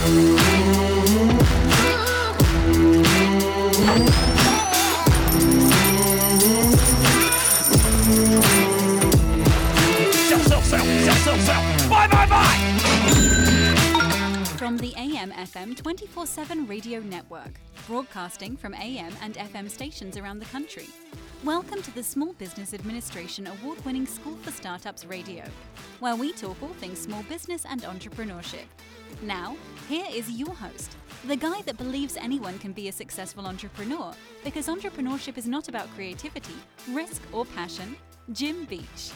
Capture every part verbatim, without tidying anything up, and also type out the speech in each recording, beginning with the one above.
From the A M F M twenty-four seven Radio Network, broadcasting from A M and F M stations around the country. Welcome to the Small Business Administration award-winning School for Startups Radio, where we talk all things small business and entrepreneurship. Now, here is your host, the guy that believes anyone can be a successful entrepreneur, because entrepreneurship is not about creativity, risk, or passion, Jim Beach.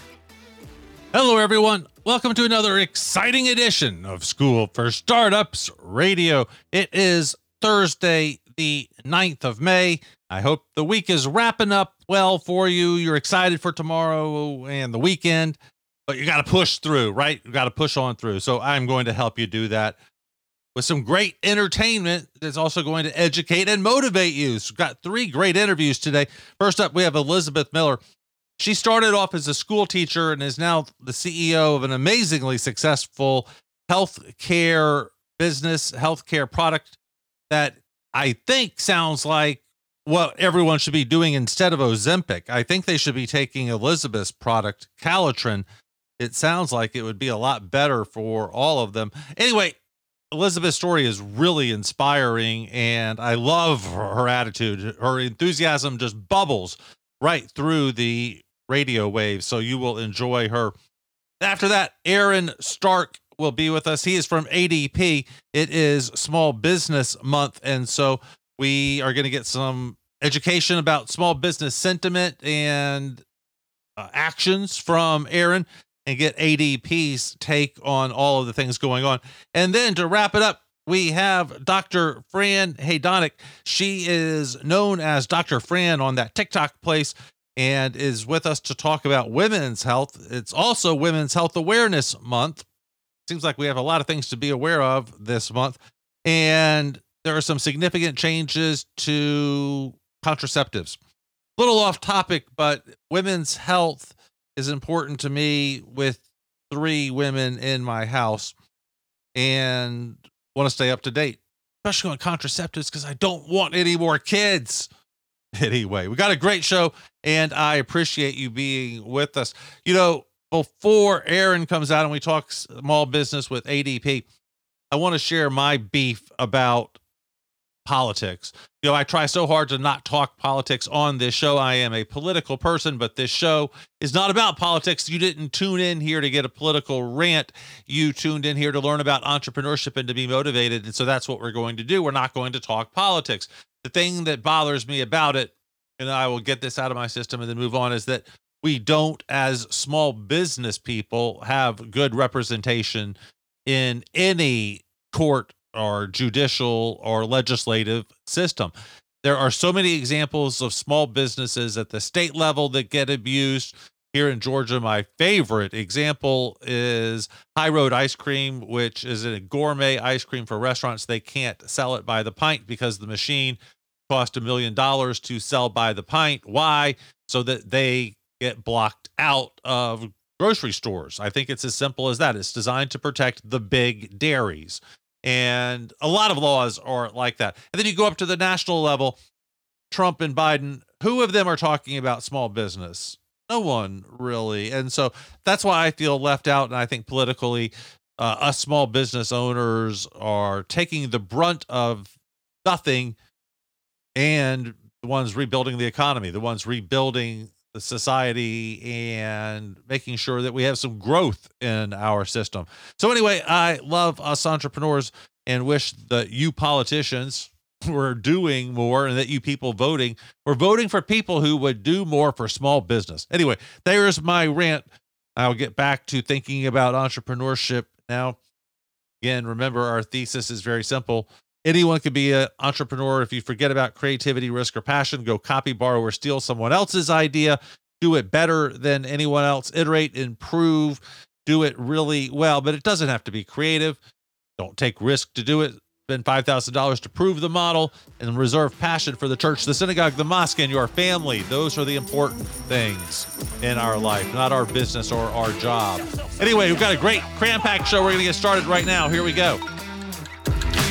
Hello, everyone. Welcome to another exciting edition of School for Startups Radio. It is Thursday, the ninth of May. I hope the week is wrapping up well for you. You're excited for tomorrow and the weekend, but you got to push through, right? You got to push on through. So I'm going to help you do that with some great entertainment that's also going to educate and motivate you. So we've got three great interviews today. First up, we have Elizabeth Miller. She started off as a school teacher and is now the C E O of an amazingly successful healthcare business, healthcare product that I think sounds like what everyone should be doing instead of Ozempic. I think they should be taking Elizabeth's product, Calitrin. It sounds like it would be a lot better for all of them. Anyway, Elizabeth's story is really inspiring, and I love her, her attitude. Her enthusiasm just bubbles right through the radio waves, so you will enjoy her. After that, Aaron Stark will be with us. He is from A D P. It is Small Business Month, and so we are going to get some education about small business sentiment and uh, actions from Aaron and get A D P's take on all of the things going on. And then to wrap it up, we have Doctor Fran Haydonik. She is known as Doctor Fran on that TikTok place and is with us to talk about women's health. It's also Women's Health Awareness Month. Seems like we have a lot of things to be aware of this month. And there are some significant changes to contraceptives. A little off topic, but women's health is important to me with three women in my house and want to stay up to date, especially on contraceptives, because I don't want any more kids. Anyway, we got a great show, and I appreciate you being with us. You know, before Aaron comes out and we talk small business with A D P, I want to share my beef about politics. You know, I try so hard to not talk politics on this show. I am a political person, but this show is not about politics. You didn't tune in here to get a political rant. You tuned in here to learn about entrepreneurship and to be motivated. And so that's what we're going to do. We're not going to talk politics. The thing that bothers me about it, and I will get this out of my system and then move on, is that we don't, as small business people, have good representation in any court or judicial or legislative system. There are so many examples of small businesses at the state level that get abused. Here in Georgia, my favorite example is High Road Ice Cream, which is a gourmet ice cream for restaurants. They can't sell it by the pint because the machine cost a million dollars to sell by the pint. Why? So that they get blocked out of grocery stores. I think it's as simple as that. It's designed to protect the big dairies. And a lot of laws are like that. And then you go up to the national level, Trump and Biden, who of them are talking about small business? No one really. And so that's why I feel left out. And I think politically, uh, us small business owners are taking the brunt of nothing, and the ones rebuilding the economy, the ones rebuilding the society and making sure that we have some growth in our system. So anyway, I love us entrepreneurs and wish that you politicians were doing more, and that you people voting were voting for people who would do more for small business. Anyway, there's my rant. I'll get back to thinking about entrepreneurship now. Again, remember, our thesis is very simple. Anyone can be an entrepreneur. If you forget about creativity, risk, or passion, go copy, borrow, or steal someone else's idea. Do it better than anyone else. Iterate, improve, do it really well. But it doesn't have to be creative. Don't take risk to do it. Spend five thousand dollars to prove the model, and reserve passion for the church, the synagogue, the mosque, and your family. Those are the important things in our life, not our business or our job. Anyway, we've got a great cram-packed show. We're going to get started right now. Here we go.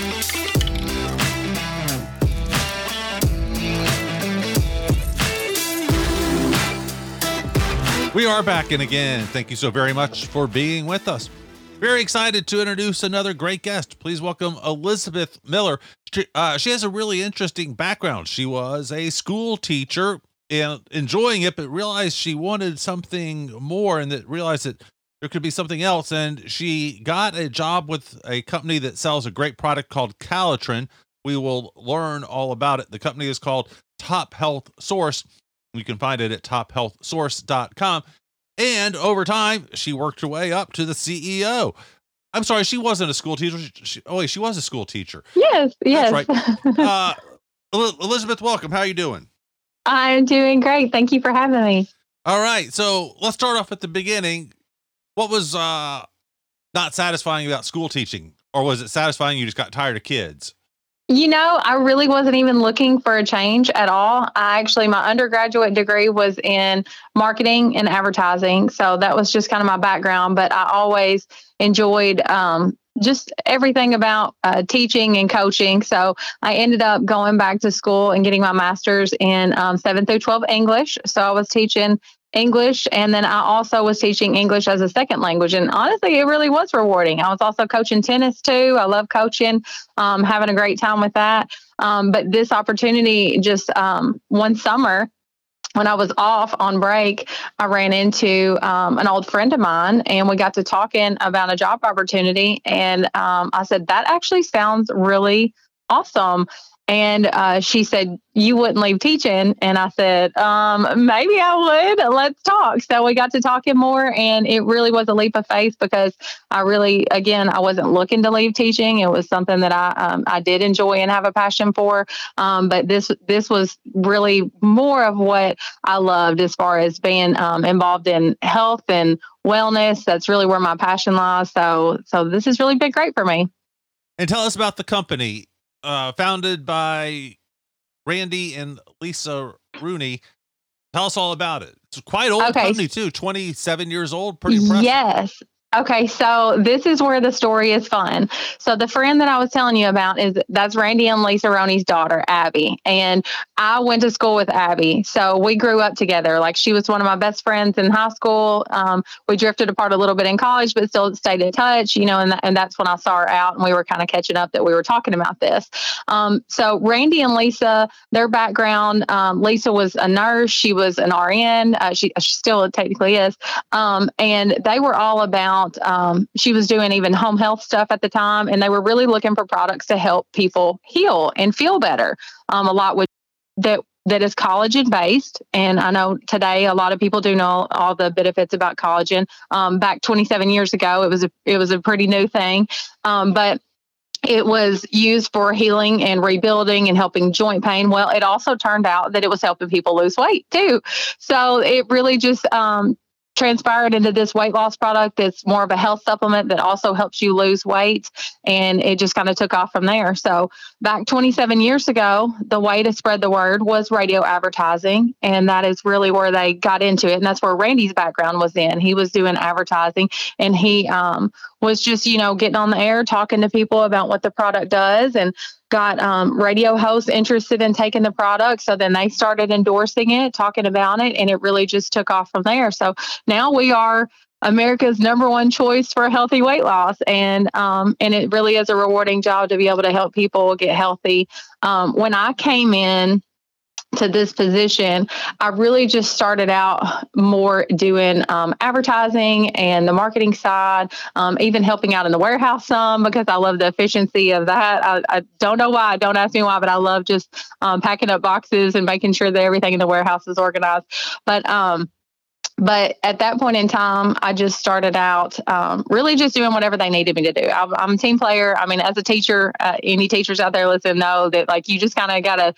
We are back in again. Thank you so very much for being with us. Very excited to introduce another great guest. Please welcome Elizabeth Miller. She, uh, she has a really interesting background. She was a school teacher and enjoying it, but realized she wanted something more and that realized that there could be something else. And she got a job with a company that sells a great product called Calitrin. We will learn all about it. The company is called Top Health Source. You can find it at top health source dot com. And over time, she worked her way up to the C E O. I'm sorry, she wasn't a school teacher. She, she, oh, wait, she was a school teacher. Yes, yes. That's right. Uh, Elizabeth, welcome. How are you doing? I'm doing great. Thank you for having me. All right. So let's start off at the beginning. What was uh, not satisfying about school teaching? Or was it satisfying you just got tired of kids? You know, I really wasn't even looking for a change at all. I actually, my undergraduate degree was in marketing and advertising. So that was just kind of my background. But I always enjoyed um, just everything about uh, teaching and coaching. So I ended up going back to school and getting my master's in um, seven through twelve English. So I was teaching English, and then I also was teaching English as a second language. And honestly, it really was rewarding. I was also coaching tennis too. I love coaching, um, having a great time with that. Um, but this opportunity just um, one summer, when I was off on break, I ran into um, an old friend of mine, and we got to talking about a job opportunity. And um, I said, that actually sounds really awesome. And uh, she said, you wouldn't leave teaching. And I said, um, maybe I would. Let's talk. So we got to talking more, and it really was a leap of faith because I really, again, I wasn't looking to leave teaching. It was something that I um, I did enjoy and have a passion for. Um, but this this was really more of what I loved as far as being um, involved in health and wellness. That's really where my passion lies. So so this has really been great for me. And tell us about the company. Uh, founded by Randy and Lisa Rooney. Tell us all about it. It's quite old Okay. company too, twenty-seven years old. Pretty impressive. Yes. Okay, so this is where the story is fun. So the friend that I was telling you about is that's Randy and Lisa Roney's daughter, Abby. And I went to school with Abby. So we grew up together. Like, she was one of my best friends in high school. Um, we drifted apart a little bit in college, but still stayed in touch, you know, and, th- and that's when I saw her out, and we were kind of catching up that we were talking about this. Um, so Randy and Lisa, their background, um, Lisa was a nurse. She was an R N. Uh, she, she still technically is. Um, and they were all about Um, she was doing even home health stuff at the time, and they were really looking for products to help people heal and feel better. Um, a lot with that that is collagen based, and I know today a lot of people do know all the benefits about collagen. Um, back twenty-seven years ago, it was a it was a pretty new thing, um, but it was used for healing and rebuilding and helping joint pain. Well, it also turned out that it was helping people lose weight too. So it really just um, transpired into this weight loss product that's more of a health supplement that also helps you lose weight. And it just kind of took off from there. So back twenty-seven years ago, the way to spread the word was radio advertising. And that is really where they got into it. And that's where Randy's background was in. He was doing advertising, and he um, was just, you know, getting on the air, talking to people about what the product does, and got um, radio hosts interested in taking the product. So then they started endorsing it, talking about it, and it really just took off from there. So now we are America's number one choice for healthy weight loss. And um, and it really is a rewarding job to be able to help people get healthy. Um, when I came in to this position, I really just started out more doing um, advertising and the marketing side, um, even helping out in the warehouse some, because I love the efficiency of that. I, I don't know why, don't ask me why, but I love just um, packing up boxes and making sure that everything in the warehouse is organized. But um, But at that point in time, I just started out um, really just doing whatever they needed me to do. I'm, I'm a team player. I mean, as a teacher, uh, any teachers out there listen know that, like, you just kind of got to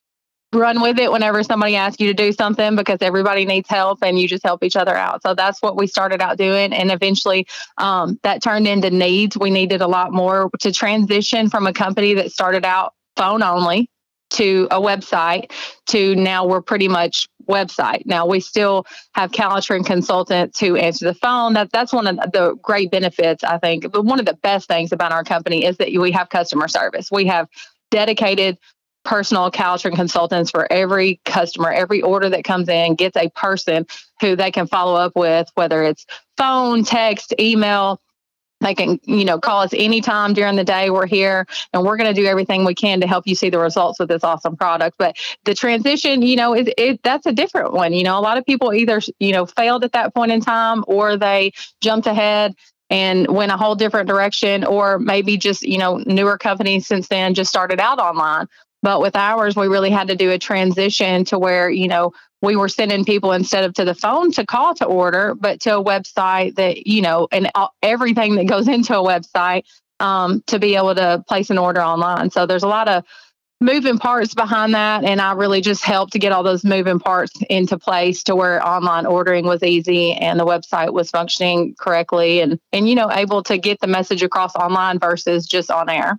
run with it whenever somebody asks you to do something, because everybody needs help and you just help each other out. So that's what we started out doing. And eventually um, that turned into needs. We needed a lot more to transition from a company that started out phone only to a website to now we're pretty much website. Now we still have Calitrin consultants who answer the phone. That that's one of the great benefits, I think. But one of the best things about our company is that we have customer service. We have dedicated personal Caltrin consultants for every customer. Every order that comes in gets a person who they can follow up with, whether it's phone, text, email. They can, you know, call us anytime during the day. We're here and we're going to do everything we can to help you see the results with this awesome product. But the transition, you know, it, it that's a different one. You know, a lot of people either, you know, failed at that point in time, or they jumped ahead and went a whole different direction, or maybe just, you know, newer companies since then just started out online. But with ours, we really had to do a transition to where, you know, we were sending people instead of to the phone to call to order, but to a website that, you know, and everything that goes into a website um, to be able to place an order online. So there's a lot of moving parts behind that. And I really just helped to get all those moving parts into place to where online ordering was easy and the website was functioning correctly and, and, you know, able to get the message across online versus just on air.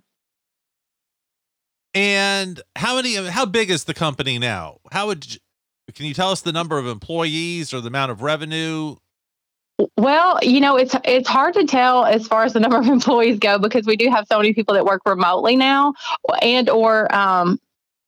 And how many, how big is the company now? How would you, can you tell us the number of employees or the amount of revenue? Well, you know, it's it's hard to tell as far as the number of employees go, because we do have so many people that work remotely now and or um,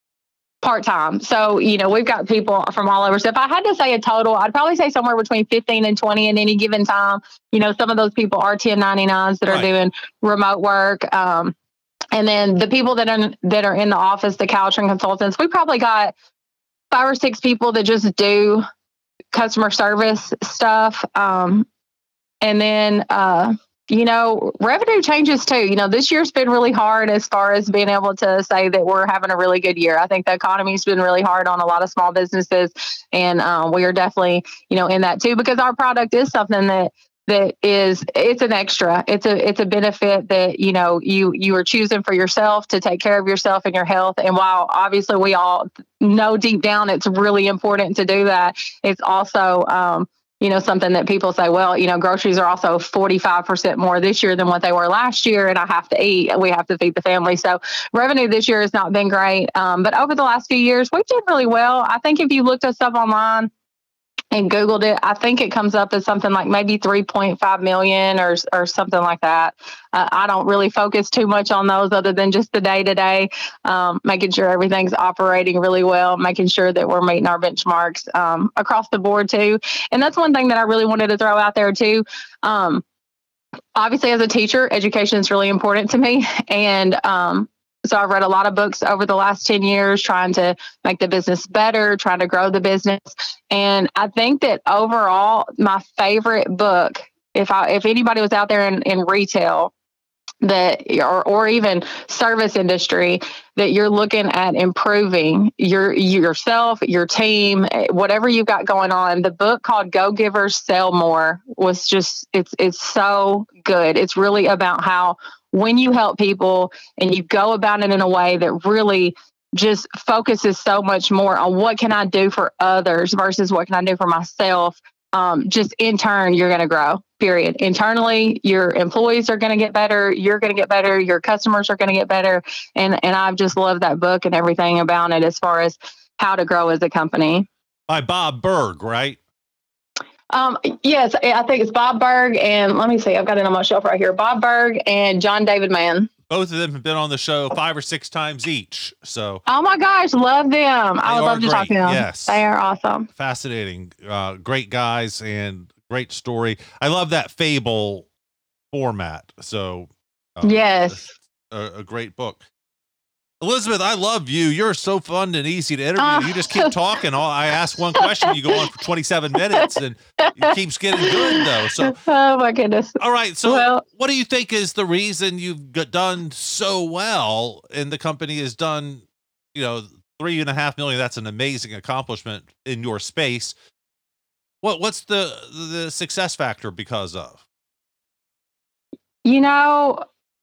part-time. So, you know, we've got people from all over. So if I had to say a total, I'd probably say somewhere between fifteen and twenty at any given time. You know, some of those people are ten ninety-nines that are right. doing remote work. Um, and then the people that are, that are in the office, the Caltrin consultants, we probably got five or six people that just do customer service stuff. Um, and then, uh, you know, revenue changes too. You know, this year's been really hard as far as being able to say that we're having a really good year. I think the economy's been really hard on a lot of small businesses. And uh, we are definitely, you know, in that too, because our product is something that that is, it's an extra, it's a, it's a benefit that, you know, you, you are choosing for yourself to take care of yourself and your health. And while obviously we all know deep down, it's really important to do that. It's also, um, you know, something that people say, well, you know, groceries are also forty-five percent more this year than what they were last year. And I have to eat, we have to feed the family. So revenue this year has not been great. Um, but over the last few years, we've done really well. I think if you looked us up online and Googled it, I think it comes up as something like maybe three point five million or or something like that. Uh, I don't really focus too much on those other than just the day to day, making sure everything's operating really well, making sure that we're meeting our benchmarks um, across the board too. And that's one thing that I really wanted to throw out there too. Um, obviously, as a teacher, education is really important to me. And um, So I've read a lot of books over the last ten years, trying to make the business better, trying to grow the business. And I think that overall, my favorite book, if I, if anybody was out there in, in retail that, or, or even service industry, that you're looking at improving your, yourself, your team, whatever you've got going on, the book called Go Givers Sell More was just, it's, it's so good. It's really about how, when you help people and you go about it in a way that really just focuses so much more on what can I do for others versus what can I do for myself, um, just in turn, you're going to grow, period. Internally, your employees are going to get better. You're going to get better. Your customers are going to get better. And, and I've just loved that book and everything about it as far as how to grow as a company. By Bob Burg, right? Um, yes, I think it's Bob Burg and let me see, I've got it on my shelf right here. Bob Burg and John David Mann. Both of them have been on the show five or six times each. So, oh my gosh, love them. I would love to great. talk to them. Yes. They are awesome. Fascinating. Uh, great guys and great story. I love that fable format. So, uh, yes, a, a great book. Elizabeth, I love you. You're so fun and easy to interview. Uh, you just keep talking. All I ask one question, you go on for twenty-seven minutes, and it keeps getting good though. So, oh my goodness. All right. So, well, what do you think is the reason you've got done so well, and the company has done, you know, three and a half million? That's an amazing accomplishment in your space. What What's the the success factor because of? You know,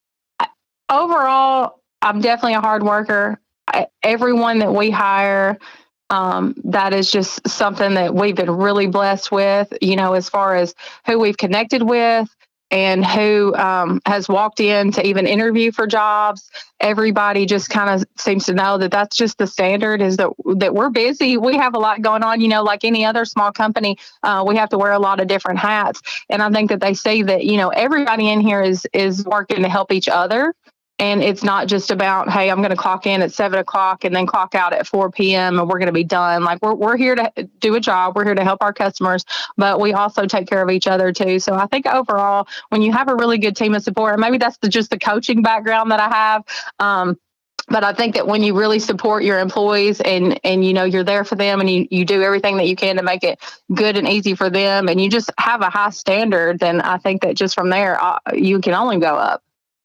overall, I'm definitely a hard worker. I, everyone that we hire, um, that is just something that we've been really blessed with, you know, as far as who we've connected with and who um, has walked in to even interview for jobs. Everybody just kind of seems to know that that's just the standard, is that that we're busy. We have a lot going on, you know, like any other small company. Uh, we have to wear a lot of different hats. And I think that they say that, you know, everybody in here is is working to help each other. And it's not just about, hey, I'm going to clock in at seven o'clock and then clock out at four p.m. and we're going to be done. Like we're, we're here to do a job. We're here to help our customers, but we also take care of each other too. So I think overall, when you have a really good team of support, and maybe that's the, just the coaching background that I have. Um, But I think that when you really support your employees and, and, you know, you're there for them and you, you do everything that you can to make it good and easy for them and you just have a high standard, then I think that just from there, uh, you can only go up.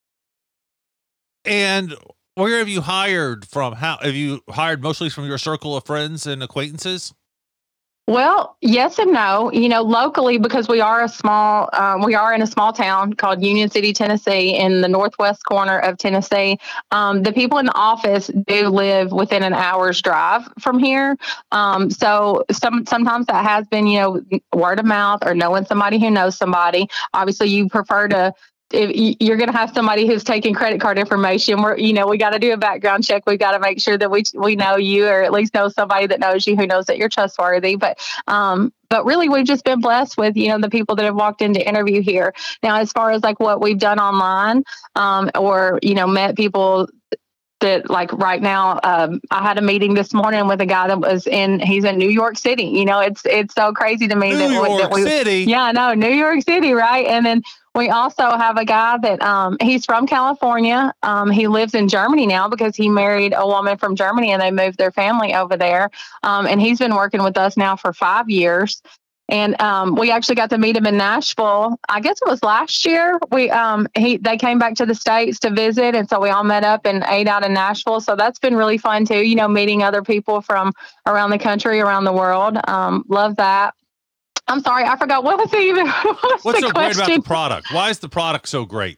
And where have you hired from? How have you hired mostly from your circle of friends and acquaintances? Well, yes and no. You know, locally, because we are a small, um, we are in a small town called Union City, Tennessee, in the northwest corner of Tennessee. Um, the people in the office do live within an hour's drive from here. Um, so some sometimes that has been, you know, word of mouth or knowing somebody who knows somebody. Obviously, you prefer to. If you're going to have somebody who's taking credit card information, we're, you know, we got to do a background check. We've got to make sure that we, we know you, or at least know somebody that knows you, who knows that you're trustworthy. But, um, but really we've just been blessed with, you know, the people that have walked in to interview here. Now, as far as like what we've done online, um, or, you know, met people that like right now, um, I had a meeting this morning with a guy that was in, he's in New York City. You know, it's, it's so crazy to me New that, York that we, City. yeah, I know, New York City. Right. And then we also have a guy that um, he's from California. Um, he lives in Germany now because he married a woman from Germany and they moved their family over there. Um, and he's been working with us now for five years. And um, we actually got to meet him in Nashville. I guess it was last year. We um, he they came back to the States to visit, and so we all met up and ate out in Nashville. So that's been really fun too. You know, meeting other people from around the country, around the world. Um, love that. I'm sorry, I forgot what was the even. What was What's the so question? great about the product? Why is the product so great?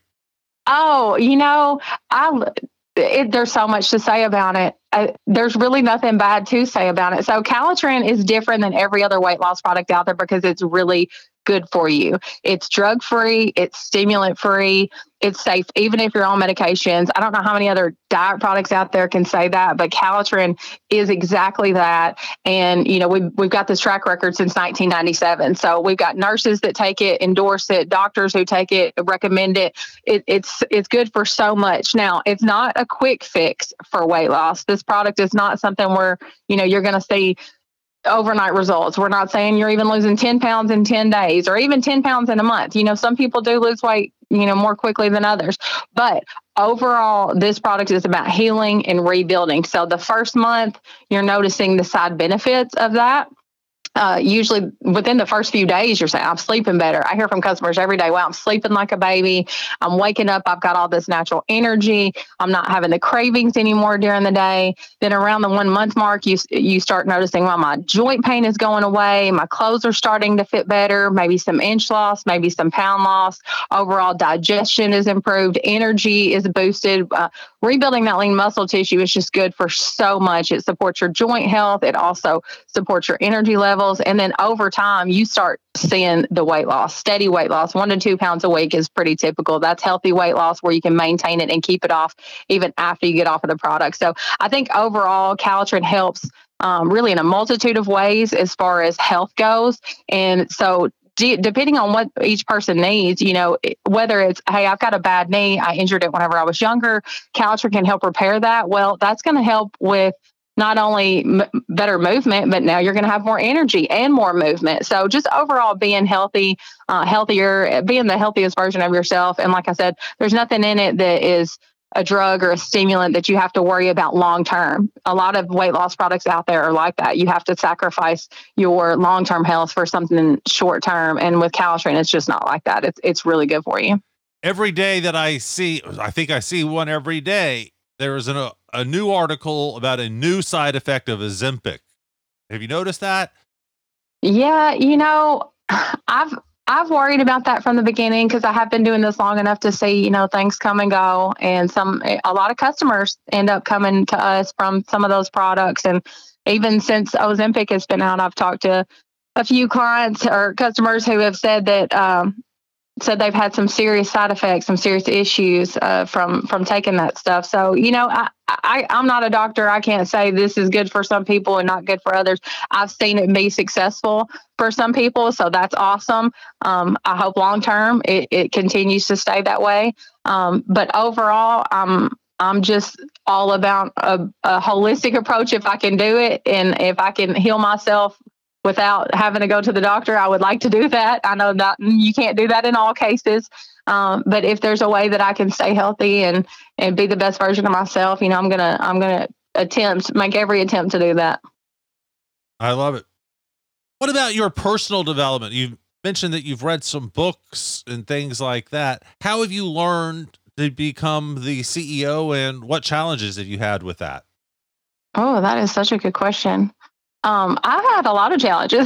Oh, you know, I it, there's so much to say about it. Uh, there's really nothing bad to say about it. So Calitrin is different than every other weight loss product out there because it's really good for you. It's drug free. It's stimulant free. It's safe, even if you're on medications. I don't know how many other diet products out there can say that, but Calitrin is exactly that. And, you know, we've, we've got this track record since nineteen ninety-seven. So we've got nurses that take it, endorse it, doctors who take it, recommend it. it it's, it's good for so much. Now, it's not a quick fix for weight loss. This product is not something where, you know, you're going to see overnight results. We're not saying you're even losing ten pounds in ten days or even ten pounds in a month. You know, some people do lose weight, you know, more quickly than others, but overall, this product is about healing and rebuilding. So the first month, you're noticing the side benefits of that. Uh, usually within the first few days, you're saying, I'm sleeping better. I hear from customers every day, wow, I'm sleeping like a baby. I'm waking up. I've got all this natural energy. I'm not having the cravings anymore during the day. Then around the one month mark, you, you start noticing, well, my joint pain is going away. My clothes are starting to fit better. Maybe some inch loss, maybe some pound loss. Overall digestion is improved. Energy is boosted. Uh, rebuilding that lean muscle tissue is just good for so much. It supports your joint health. It also supports your energy levels. And then over time, you start seeing the weight loss, steady weight loss. One to two pounds a week is pretty typical. That's healthy weight loss where you can maintain it and keep it off even after you get off of the product. So I think overall, Calitrin helps um, really in a multitude of ways as far as health goes. And so D- depending on what each person needs, you know, whether it's, hey, I've got a bad knee, I injured it whenever I was younger, Calitrin can help repair that. Well, that's going to help with not only m- better movement, but now you're going to have more energy and more movement. So just overall being healthy, uh, healthier, being the healthiest version of yourself. And like I said, there's nothing in it that is a drug or a stimulant that you have to worry about long term. A lot of weight loss products out there are like that. You have to sacrifice your long term health for something short term. And with Calitrin, it's just not like that. It's it's really good for you. Every day that I see, I think I see one every day, there is an, a, a new article about a new side effect of Ozempic. Have you noticed that? Yeah, you know, I've I've worried about that from the beginning because I have been doing this long enough to see, you know, things come and go. And some, a lot of customers end up coming to us from some of those products. And even since Ozempic has been out, I've talked to a few clients or customers who have said that um, said they've had some serious side effects, some serious issues uh, from from taking that stuff. So, you know, I, I, I'm not a doctor. I can't say this is good for some people and not good for others. I've seen it be successful for some people, so that's awesome. Um, I hope long term it, it continues to stay that way. Um, but overall, I'm I'm just all about a, a holistic approach if I can do it, and if I can heal myself without having to go to the doctor, I would like to do that. I know that you can't do that in all cases. Um, but if there's a way that I can stay healthy and, and be the best version of myself, you know, I'm going to, I'm going to attempt, make every attempt to do that. I love it. What about your personal development? You mentioned that you've read some books and things like that. How have you learned to become the C E O, and what challenges have you had with that? Oh, that is such a good question. Um, I've had a lot of challenges.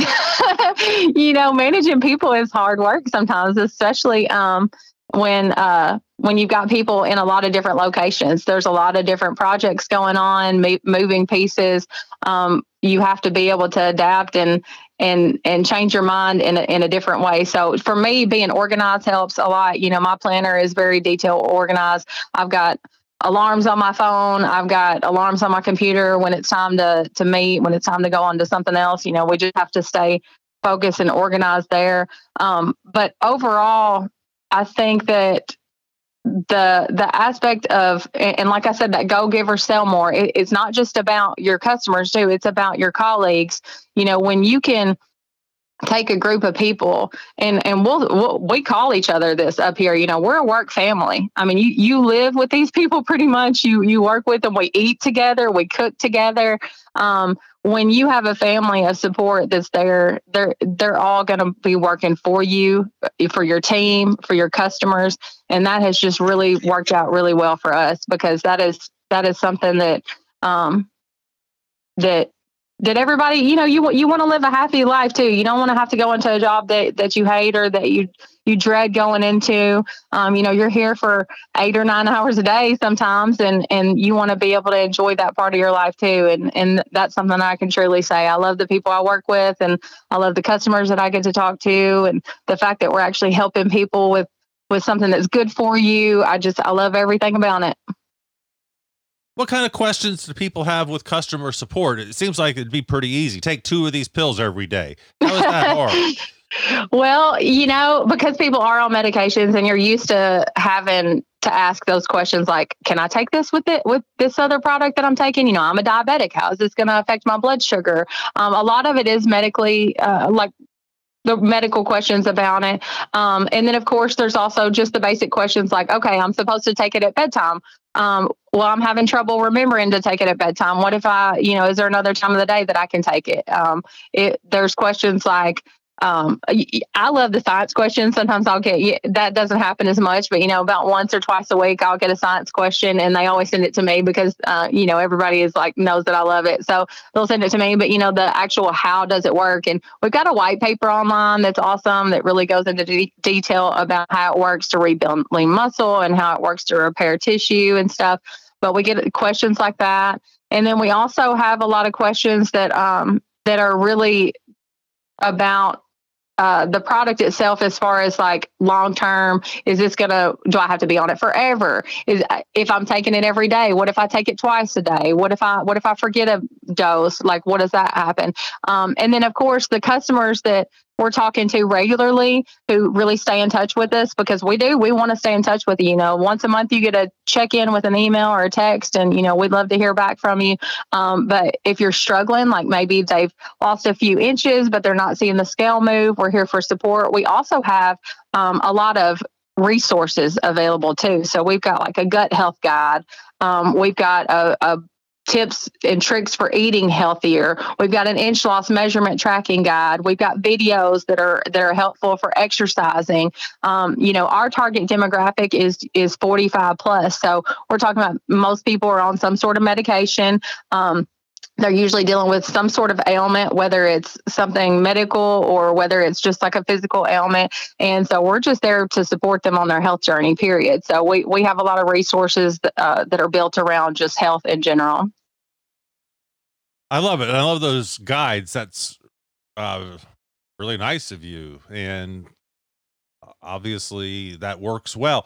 You know, managing people is hard work sometimes, especially um, when uh, when you've got people in a lot of different locations. There's a lot of different projects going on, mo- moving pieces. Um, you have to be able to adapt and and and change your mind in a, in a different way. So for me, being organized helps a lot. You know, my planner is very detail organized. I've got alarms on my phone. I've got alarms on my computer when it's time to, to meet, when it's time to go on to something else. You know, we just have to stay focused and organized there. Um, but overall, I think that the, the aspect of, and like I said, that go giver sell more, it, it's not just about your customers too. It's about your colleagues. You know, when you can take a group of people and, and we'll, we'll, we call each other this up here, you know, we're a work family. I mean, you, you live with these people pretty much, you, you work with them, we eat together, we cook together. Um, when you have a family of support that's there, they're, they're all going to be working for you, for your team, for your customers. And that has just really worked out really well for us, because that is, that is something that, um, that, that everybody, you know, you you want to live a happy life too. You don't want to have to go into a job that, that you hate or that you, you dread going into. Um, you know, you're here for eight or nine hours a day sometimes, and, and you want to be able to enjoy that part of your life too. And, and that's something I can truly say. I love the people I work with, and I love the customers that I get to talk to, and the fact that we're actually helping people with, with something that's good for you. I just, I love everything about it. What kind of questions do people have with customer support? It seems like it'd be pretty easy. Take two of these pills every day. How is that hard? Well, you know, because people are on medications and you're used to having to ask those questions like, can I take this with it, with this other product that I'm taking? You know, I'm a diabetic. How is this going to affect my blood sugar? Um, a lot of it is medically, uh, like the medical questions about it. Um, and then of course, there's also just the basic questions like, okay, I'm supposed to take it at bedtime. Um, well, I'm having trouble remembering to take it at bedtime. What if I, you know, is there another time of the day that I can take it? Um, it there's questions like, um, I love the science questions. Sometimes I'll get, that doesn't happen as much, but you know, about once or twice a week, I'll get a science question, and they always send it to me because, uh, you know, everybody is like, knows that I love it. So they'll send it to me, but you know, the actual, how does it work? And we've got a white paper online that's awesome, that really goes into de- detail about how it works to rebuild lean muscle and how it works to repair tissue and stuff. But we get questions like that. And then we also have a lot of questions that, um, that are really about Uh, the product itself, as far as like long term, is this gonna, do I have to be on it forever? Is, if I'm taking it every day, what if I take it twice a day? What if I what if I forget a dose? Like, what does that happen? Um, and then of course the customers that we're talking to regularly, who really stay in touch with us, because we do, we want to stay in touch with you. You know, once a month you get a check in with an email or a text, and you know, we'd love to hear back from you. Um, but if you're struggling, like maybe they've lost a few inches, but they're not seeing the scale move, we're here for support. We also have um, a lot of resources available too. So we've got like a gut health guide. Um, we've got a, a tips and tricks for eating healthier. We've got an inch loss measurement tracking guide. We've got videos that are that are helpful for exercising. Um, you know, our target demographic is is forty-five plus. So we're talking about most people are on some sort of medication. Um, they're usually dealing with some sort of ailment, whether it's something medical or whether it's just like a physical ailment. And so we're just there to support them on their health journey, period. So we, we have a lot of resources that, uh, that are built around just health in general. I love it. I love those guides. That's uh, really nice of you. And obviously that works well.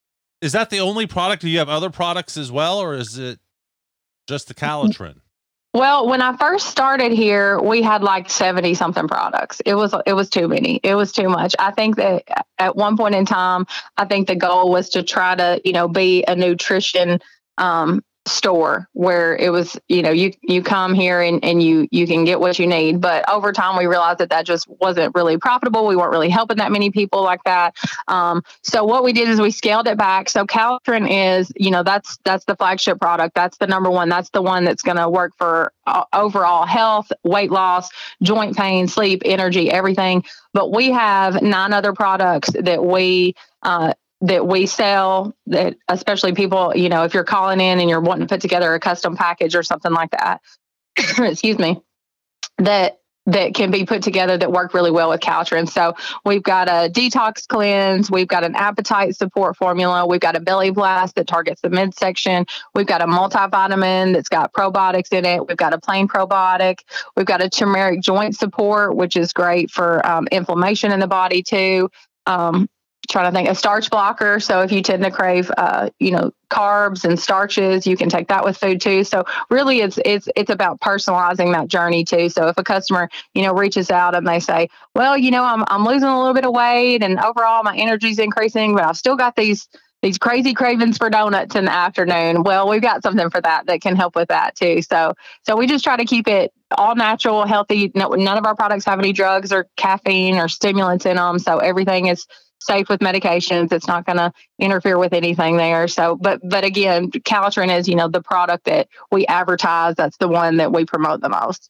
Is that the only product? Do you have other products as well, or is it just the Calitrin? Well, when I first started here, we had like seventy something products. It was, it was too many. It was too much. I think that at one point in time, I think the goal was to try to, you know, be a nutrition, um, store where it was, you know, you, you come here and, and you, you can get what you need. But over time, we realized that that just wasn't really profitable. We weren't really helping that many people like that. Um, so what we did is we scaled it back. So Calitrin is, you know, that's, that's the flagship product. That's the number one. That's the one that's going to work for uh, overall health, weight loss, joint pain, sleep, energy, everything. But we have nine other products that we, uh, that we sell, that especially people, you know, if you're calling in and you're wanting to put together a custom package or something like that, excuse me, that that can be put together that work really well with Calitrin. So we've got a detox cleanse, we've got an appetite support formula, we've got a belly blast that targets the midsection, we've got a multivitamin that's got probiotics in it, we've got a plain probiotic, we've got a turmeric joint support, which is great for um, inflammation in the body too. Um, trying to think, a starch blocker. So if you tend to crave, uh, you know, carbs and starches, you can take that with food too. So really it's, it's, it's about personalizing that journey too. So if a customer, you know, reaches out and they say, well, you know, I'm, I'm losing a little bit of weight and overall my energy's increasing, but I've still got these, these crazy cravings for donuts in the afternoon. Well, we've got something for that that can help with that too. So, so we just try to keep it all natural, healthy. No, none of our products have any drugs or caffeine or stimulants in them. So everything is safe with medications. It's not going to interfere with anything there. So, but, but again, Calitrin is, you know, the product that we advertise. That's the one that we promote the most.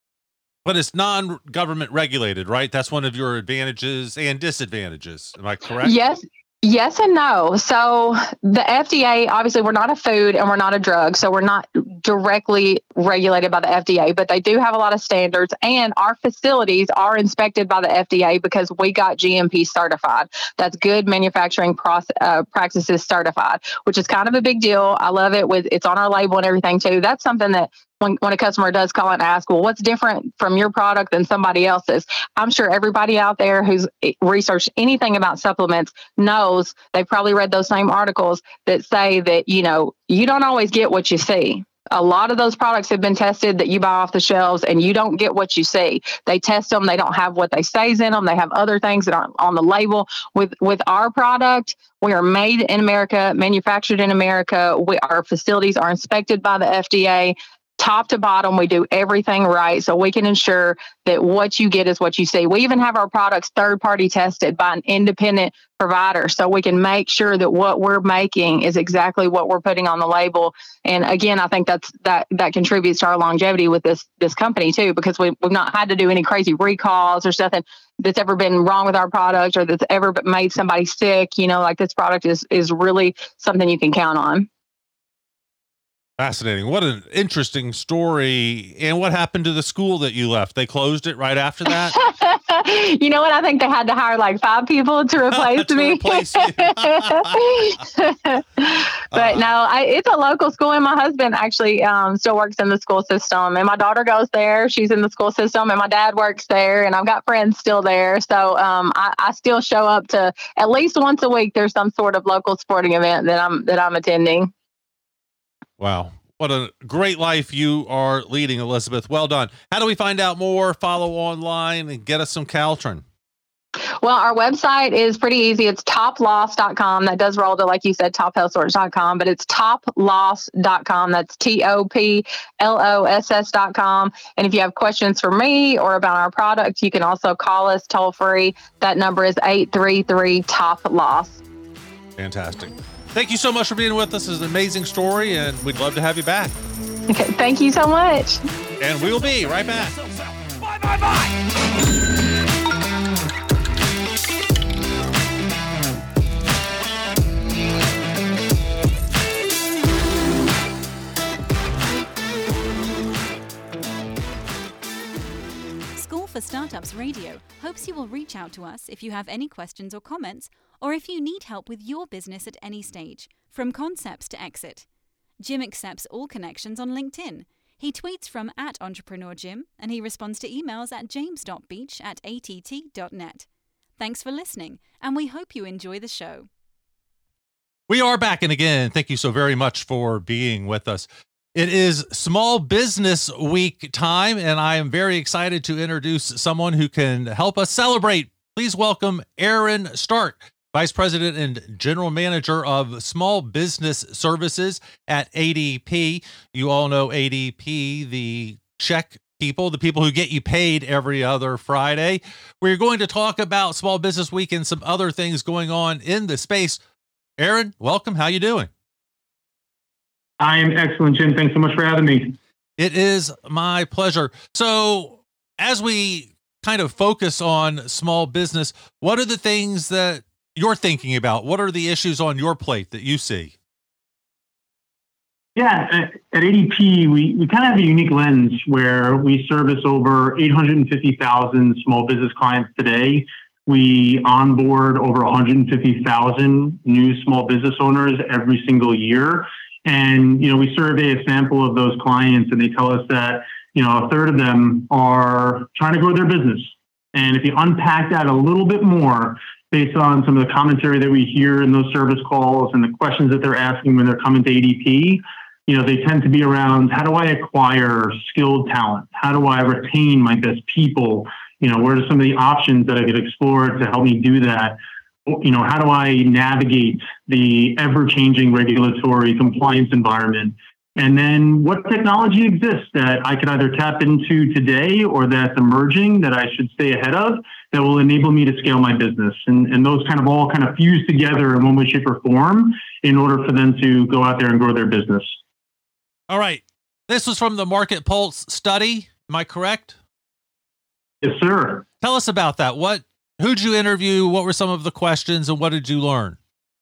But it's non-government regulated, right? That's one of your advantages and disadvantages. Am I correct? Yes. Yes and no. So the F D A, obviously we're not a food and we're not a drug. So we're not directly regulated by the F D A, but they do have a lot of standards, and our facilities are inspected by the F D A because we got G M P certified. That's good manufacturing process, uh, practices certified, which is kind of a big deal. I love it. With it's on our label and everything too. That's something that When, when a customer does call and ask, well, what's different from your product than somebody else's? I'm sure everybody out there who's researched anything about supplements knows they've probably read those same articles that say that, you know, you don't always get what you see. A lot of those products have been tested that you buy off the shelves and you don't get what you see. They test them. They don't have what they say is in them. They have other things that aren't on the label. With, with our product, we are made in America, manufactured in America. We, our facilities are inspected by the F D A. Top to bottom, we do everything right, so we can ensure that what you get is what you see. We even have our products third-party tested by an independent provider, so we can make sure that what we're making is exactly what we're putting on the label. And again, I think that's that that contributes to our longevity with this this company too, because we, we've not had to do any crazy recalls or something that's ever been wrong with our product or that's ever made somebody sick. You know, like this product is is really something you can count on. Fascinating. What an interesting story. And what happened to the school that you left? They closed it right after that? You know what? I think they had to hire like five people to replace to me. replace you. But uh, no, I, it's a local school, and my husband actually um, still works in the school system, and my daughter goes there. She's in the school system, and my dad works there, and I've got friends still there. So um, I, I still show up to at least once a week. There's some sort of local sporting event that I'm that I'm attending. Wow. What a great life you are leading, Elizabeth. Well done. How do we find out more, follow online, and get us some Calitrin? Well, our website is pretty easy. It's top loss dot com. That does roll to, like you said, top health source dot com, but it's top loss dot com. That's T O P L O S S dot com. And if you have questions for me or about our product, you can also call us toll free. That number is eight three three top loss. Fantastic. Thank you so much for being with us. It's an amazing story, and we'd love to have you back. Okay, thank you so much. And we will be right back. Bye, bye, bye. School for Startups Radio hopes you will reach out to us if you have any questions or comments, or if you need help with your business at any stage, from concepts to exit. Jim accepts all connections on LinkedIn. He tweets from at Entrepreneur Jim, and he responds to emails at james dot beach at a t t dot net. Thanks for listening, and we hope you enjoy the show. We are back, and again, thank you so very much for being with us. It is Small Business Week time, and I am very excited to introduce someone who can help us celebrate. Please welcome Erin Stark, Vice President and General Manager of Small Business Services at A D P. You all know A D P, the check people, the people who get you paid every other Friday. We're going to talk about Small Business Week and some other things going on in the space. Erin, welcome. How you doing? I am excellent, Jim. Thanks so much for having me. It is my pleasure. So as we kind of focus on small business, what are the things that you're thinking about? What are the issues on your plate that you see? Yeah, at, at A D P, we, we kind of have a unique lens where we service over eight hundred fifty thousand small business clients today. We onboard over one hundred fifty thousand new small business owners every single year. And, you know, we survey a sample of those clients and they tell us that, you know, a third of them are trying to grow their business. And if you unpack that a little bit more based on some of the commentary that we hear in those service calls and the questions that they're asking when they're coming to A D P, you know, they tend to be around, how do I acquire skilled talent? How do I retain my best people? You know, what are some of the options that I could explore to help me do that? You know, how do I navigate the ever-changing regulatory compliance environment? And then what technology exists that I could either tap into today or that's emerging that I should stay ahead of that will enable me to scale my business? And, and those kind of all kind of fuse together in one way, shape, or form in order for them to go out there and grow their business. All right. This was from the Market Pulse study. Am I correct? Yes, sir. Tell us about that. What, who'd you interview? What were some of the questions and what did you learn?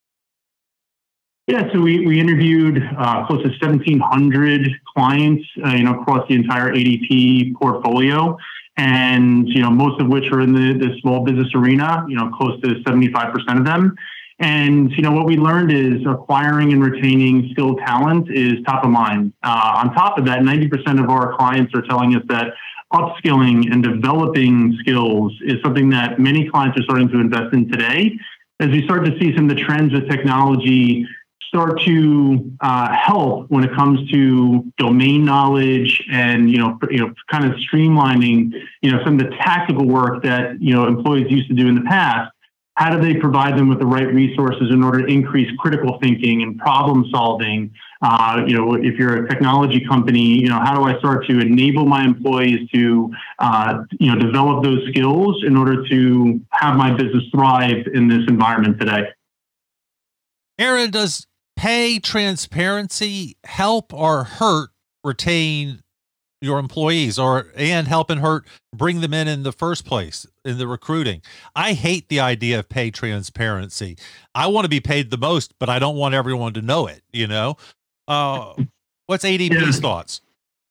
Yeah, so we, we interviewed uh, close to seventeen hundred clients, uh, you know, across the entire A D P portfolio, and you know, most of which are in the, the small business arena. You know, close to seventy-five percent of them. And you know, what we learned is acquiring and retaining skilled talent is top of mind. Uh, on top of that, ninety percent of our clients are telling us that upskilling and developing skills is something that many clients are starting to invest in today. As we start to see some of the trends with technology start to uh, help when it comes to domain knowledge and, you know, you know, kind of streamlining, you know, some of the tactical work that, you know, employees used to do in the past. How do they provide them with the right resources in order to increase critical thinking and problem solving? Uh, you know, if you're a technology company, you know, how do I start to enable my employees to, uh, you know, develop those skills in order to have my business thrive in this environment today? Erin, does pay transparency help or hurt retain your employees, or and help and hurt bring them in in the first place in the recruiting? I hate the idea of pay transparency. I want to be paid the most, but I don't want everyone to know it. You know, uh, what's A D P's yeah. thoughts?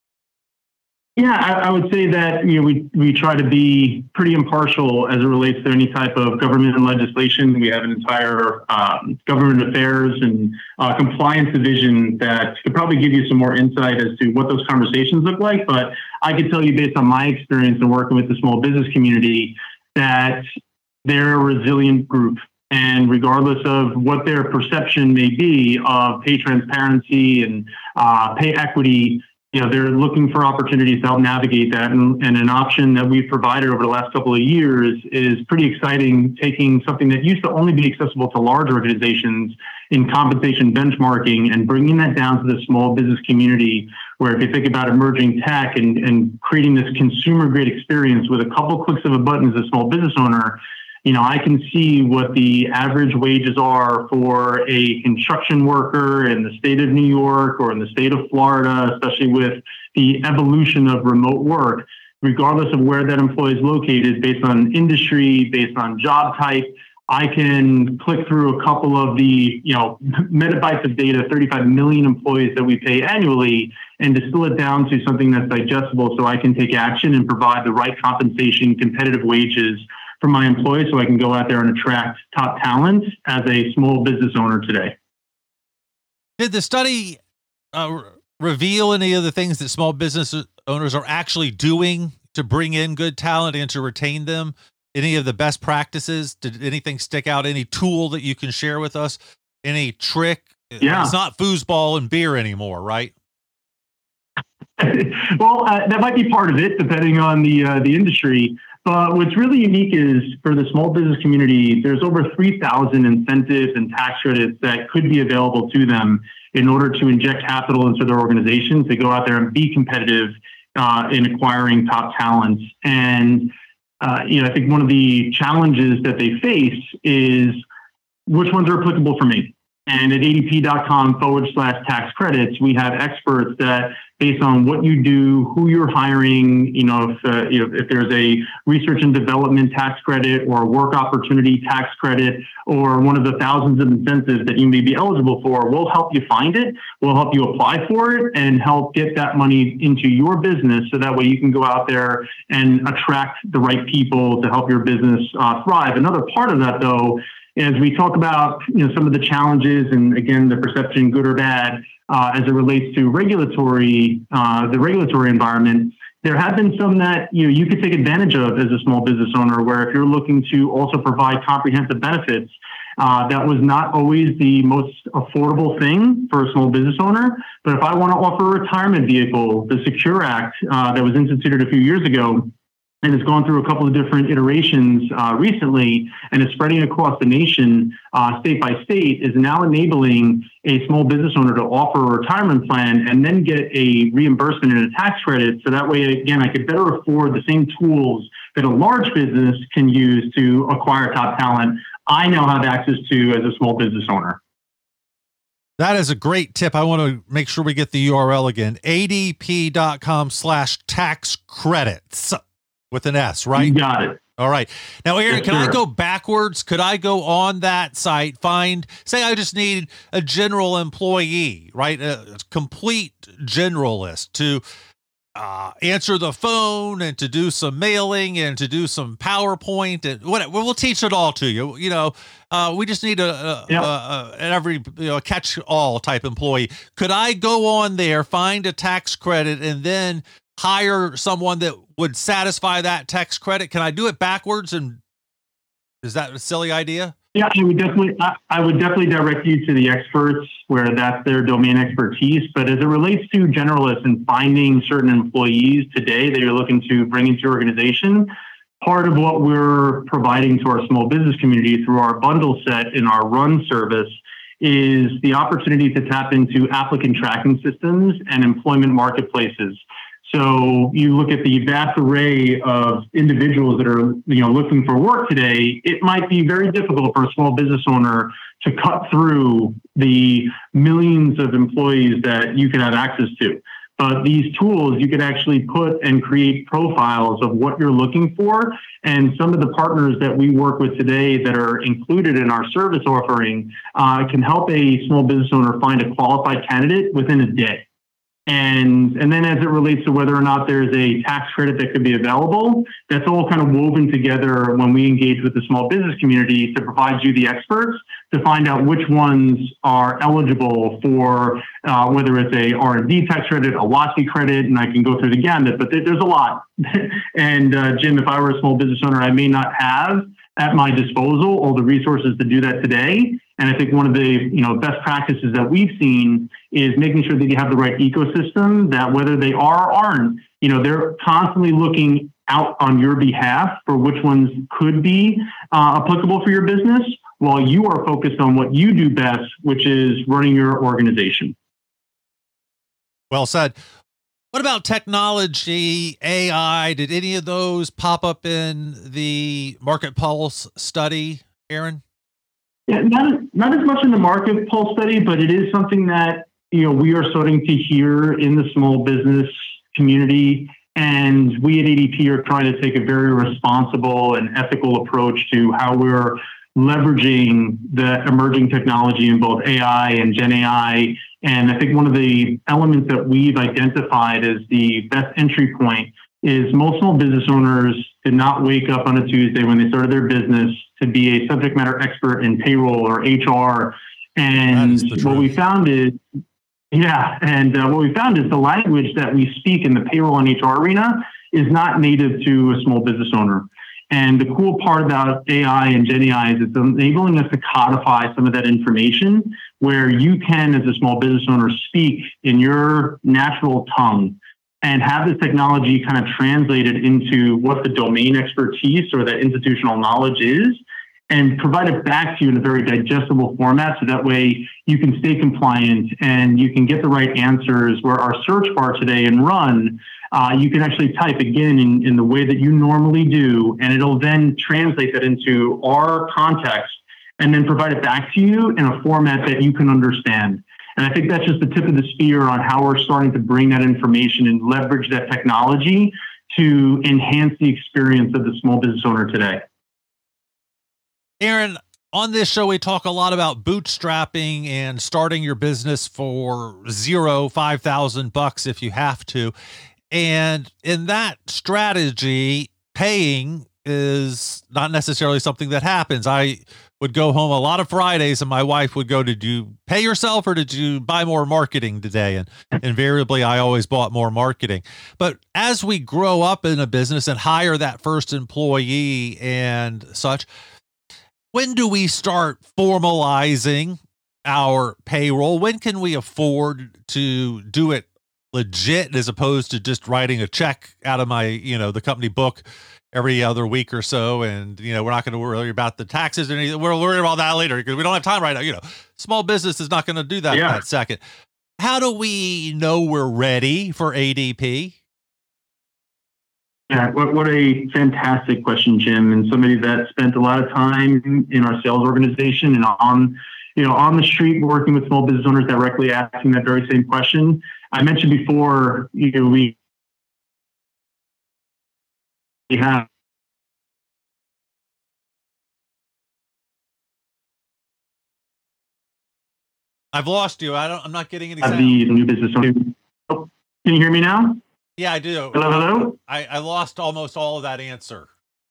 Yeah, I, I would say that, you know, we, we try to be pretty impartial as it relates to any type of government and legislation. We have an entire um, government affairs and uh, compliance division that could probably give you some more insight as to what those conversations look like. But I could tell you, based on my experience in working with the small business community, that they're a resilient group. And regardless of what their perception may be of pay transparency and uh, pay equity, you know, they're looking for opportunities to help navigate that. And, and an option that we've provided over the last couple of years is pretty exciting, taking something that used to only be accessible to large organizations in compensation benchmarking and bringing that down to the small business community, where if you think about emerging tech and, and creating this consumer grade experience with a couple clicks of a button as a small business owner, you know, I can see what the average wages are for a construction worker in the state of New York or in the state of Florida, especially with the evolution of remote work, regardless of where that employee is located, based on industry, based on job type. I can click through a couple of the, you know, metabytes of data, thirty-five million employees that we pay annually, and distill it down to something that's digestible so I can take action and provide the right compensation, competitive wages for my employees so I can go out there and attract top talent as a small business owner today. Did the study uh, reveal any of the things that small business owners are actually doing to bring in good talent and to retain them? any of the best practices? Did anything stick out? Any tool that you can share with us? Any trick? Yeah. It's not foosball and beer anymore, right? Well, uh, that might be part of it, depending on the uh, the industry. But what's really unique is for the small business community, there's over three thousand incentives and tax credits that could be available to them in order to inject capital into their organizations to go out there and be competitive uh, in acquiring top talent. And Uh, you know, I think one of the challenges that they face is which ones are applicable for me. And at adp.com forward slash tax credits, we have experts that, based on what you do, who you're hiring, you know, if uh, you know, if there's a research and development tax credit or a work opportunity tax credit or one of the thousands of incentives that you may be eligible for, we'll help you find it. We'll help you apply for it and help get that money into your business, so that way you can go out there and attract the right people to help your business uh, thrive. Another part of that, though, as we talk about, you know, some of the challenges and, again, the perception, good or bad, uh, as it relates to regulatory, uh, the regulatory environment, there have been some that, you know, you could take advantage of as a small business owner, where if you're looking to also provide comprehensive benefits, uh, that was not always the most affordable thing for a small business owner. But if I want to offer a retirement vehicle, the Secure Act uh, that was instituted a few years ago, and it's gone through a couple of different iterations uh, recently, and is spreading across the nation, uh, state by state, is now enabling a small business owner to offer a retirement plan and then get a reimbursement and a tax credit. So that way, again, I could better afford the same tools that a large business can use to acquire top talent. I now have access to as a small business owner. That is a great tip. I want to make sure we get the U R L again. adp.com slash tax credits. With an S, right? You got it. All right. Now, Aaron, Yes, can sir. I go backwards? Could I go on that site, find, say I just need a general employee, right? A complete generalist to uh, answer the phone and to do some mailing and to do some PowerPoint and whatever. We'll teach it all to you. You know, uh, we just need a, a, Yep. a, a an every you know, catch-all type employee. Could I go on there, find a tax credit, and then hire someone that would satisfy that tax credit? Can I do it backwards? And is that a silly idea? Yeah, I would definitely, I, I would definitely direct you to the experts where that's their domain expertise. But as it relates to generalists and finding certain employees today that you're looking to bring into your organization, part of what we're providing to our small business community through our bundle set in our Run service is the opportunity to tap into applicant tracking systems and employment marketplaces. So you look at the vast array of individuals that are, you know, looking for work today. It might be very difficult for a small business owner to cut through the millions of employees that you can have access to. But these tools, you can actually put and create profiles of what you're looking for. And some of the partners that we work with today that are included in our service offering uh, can help a small business owner find a qualified candidate within a day. And and then as it relates to whether or not there's a tax credit that could be available, that's all kind of woven together when we engage with the small business community to provide you the experts to find out which ones are eligible for uh, whether it's a R and D tax credit, a WASI credit, and I can go through the gamut, but there, there's a lot. And uh, Jim, if I were a small business owner, I may not have at my disposal all the resources to do that today. And I think one of the you know best practices that we've seen is making sure that you have the right ecosystem, that whether they are or aren't, you know, they're constantly looking out on your behalf for which ones could be uh, applicable for your business, while you are focused on what you do best, which is running your organization. Well said. What about technology, A I? Did any of those pop up in the Market Pulse study, Aaron? Yeah, not, not as much in the Market Pulse study, but it is something that, you know, we are starting to hear in the small business community. And we at A D P are trying to take a very responsible and ethical approach to how we're leveraging the emerging technology in both A I and Gen A I. And I think one of the elements that we've identified as the best entry point is most small business owners did not wake up on a Tuesday when they started their business to be a subject matter expert in payroll or H R. And what we found is, yeah, and uh, what we found is the language that we speak in the payroll and H R arena is not native to a small business owner. And the cool part about A I and Gen A I is it's enabling us to codify some of that information where you can, as a small business owner, speak in your natural tongue and have this technology kind of translated into what the domain expertise or that institutional knowledge is, and provide it back to you in a very digestible format so that way you can stay compliant and you can get the right answers. Where our search bar today in Run, uh, you can actually type again in, in the way that you normally do, and it'll then translate that into our context and then provide it back to you in a format that you can understand. And I think that's just the tip of the spear on how we're starting to bring that information and leverage that technology to enhance the experience of the small business owner today. Aaron, on this show, we talk a lot about bootstrapping and starting your business for zero, five thousand bucks if you have to. And in that strategy, paying is not necessarily something that happens. I would go home a lot of Fridays and my wife would go, did you pay yourself or did you buy more marketing today? And invariably, I always bought more marketing. But as we grow up in a business and hire that first employee and such, when do we start formalizing our payroll? When can we afford to do it legit as opposed to just writing a check out of my, you know, the company book every other week or so? And, you know, we're not going to worry about the taxes or anything. We'll worry about that later because we don't have time right now. You know, small business is not going to do that yeah. in that second. How do we know we're ready for A D P? Yeah, what, what a fantastic question, Jim, and somebody that spent a lot of time in our sales organization and on, you know, on the street working with small business owners directly asking that very same question. I mentioned before, you know, we, we have I've lost you. I don't. I'm not getting any the sound. new business owner. Oh, can you hear me now? Yeah, I do. Hello, hello. I, I lost almost all of that answer.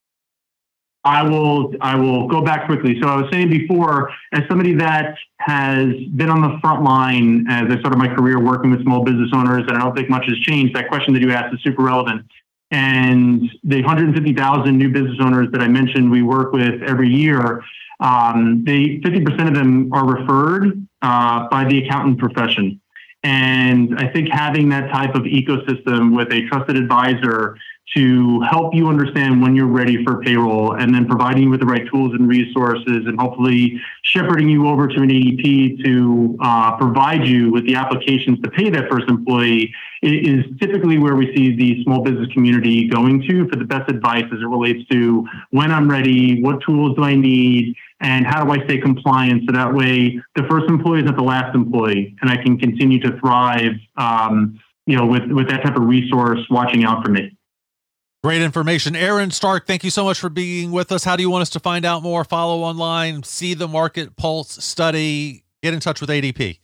I will I will go back quickly. So I was saying before, as somebody that has been on the front line as I started my career working with small business owners, and I don't think much has changed, that question that you asked is super relevant. And the one hundred fifty thousand new business owners that I mentioned we work with every year, um, they fifty percent of them are referred uh, by the accountant profession. And I think having that type of ecosystem with a trusted advisor to help you understand when you're ready for payroll and then providing you with the right tools and resources and hopefully shepherding you over to an A D P to uh, provide you with the applications to pay that first employee is typically where we see the small business community going to for the best advice as it relates to when I'm ready, what tools do I need, and how do I stay compliant so that way the first employee is not the last employee and I can continue to thrive um, you know, with, with that type of resource watching out for me. Great information. Aaron Stark, thank you so much for being with us. How do you want us to find out more? Follow online, see the market pulse study, get in touch with A D P.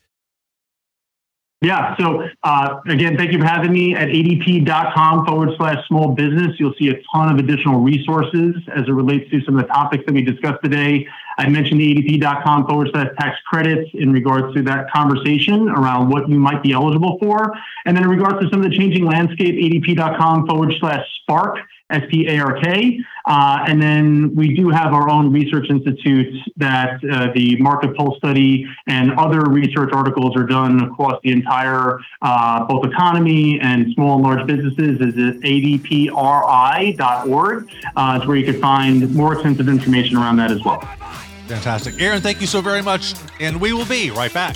Yeah. So uh, again, thank you for having me at adp.com forward slash small business. You'll see a ton of additional resources as it relates to some of the topics that we discussed today. I mentioned the adp.com forward slash tax credits in regards to that conversation around what you might be eligible for. And then in regards to some of the changing landscape, adp.com forward slash spark, S P A R K. Uh, and then we do have our own research institute that uh, the market pulse study and other research articles are done across the entire uh, both economy and small and large businesses. Is at A D P R I dot org. Uh, it's where you can find more extensive information around that as well. Fantastic. Aaron, thank you so very much. And we will be right back.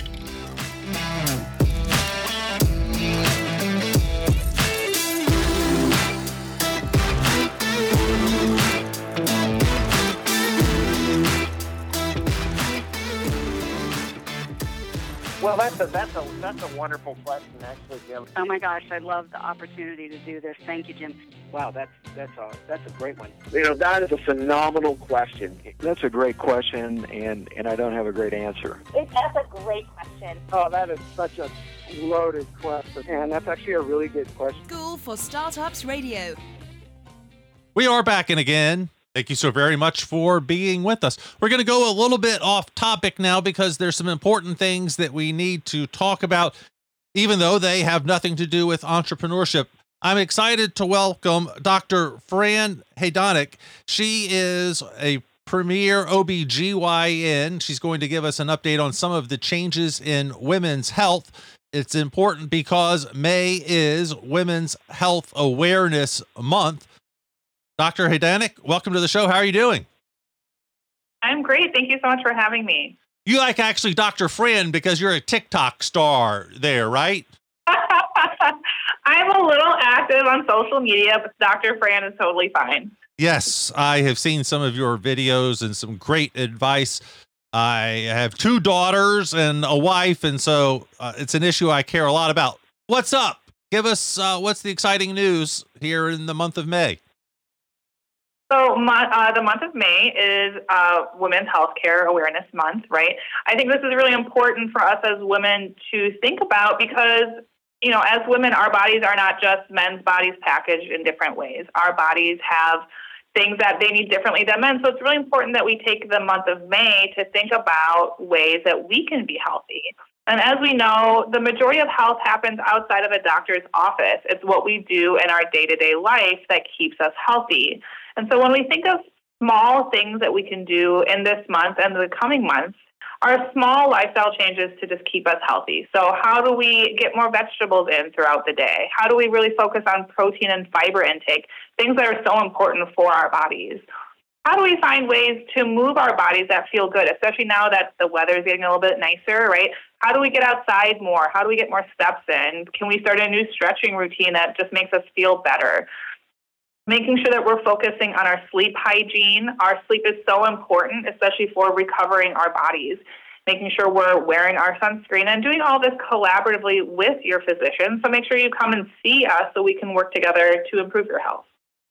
Well, that's a that's a that's a wonderful question, actually, Jim. Oh my gosh, I love the opportunity to do this. Thank you, Jim. Wow, that's that's a that's a great one. You know, that is a phenomenal question. That's a great question, and and I don't have a great answer. It, that's a great question. Oh, that is such a loaded question, and that's actually a really good question. School for Startups Radio. We are back in again. Thank you so very much for being with us. We're going to go a little bit off topic now because there's some important things that we need to talk about, even though they have nothing to do with entrepreneurship. I'm excited to welcome Doctor Fran Hejdonic. She is a premier O B G Y N. She's going to give us an update on some of the changes in women's health. It's important because May is Women's Health Awareness Month. Doctor Hejdonic, welcome to the show. How are you doing? I'm great. Thank you so much for having me. You like actually Doctor Fran because you're a TikTok star there, right? I'm a little active on social media, but Doctor Fran is totally fine. Yes, I have seen some of your videos and some great advice. I have two daughters and a wife, and so uh, it's an issue I care a lot about. What's up? Give us uh, what's the exciting news here in the month of May? So uh, the month of May is uh, Women's Healthcare Awareness Month, right? I think this is really important for us as women to think about because, you know, as women, our bodies are not just men's bodies packaged in different ways. Our bodies have things that they need differently than men. So it's really important that we take the month of May to think about ways that we can be healthy. And as we know, the majority of health happens outside of a doctor's office. It's what we do in our day-to-day life that keeps us healthy. And so when we think of small things that we can do in this month and the coming months, are small lifestyle changes to just keep us healthy. So how do we get more vegetables in throughout the day? How do we really focus on protein and fiber intake, things that are so important for our bodies? How do we find ways to move our bodies that feel good, especially now that the weather is getting a little bit nicer, right? How do we get outside more? How do we get more steps in? Can we start a new stretching routine that just makes us feel better? Making sure that we're focusing on our sleep hygiene. Our sleep is so important, especially for recovering our bodies. Making sure we're wearing our sunscreen and doing all this collaboratively with your physician. So make sure you come and see us so we can work together to improve your health.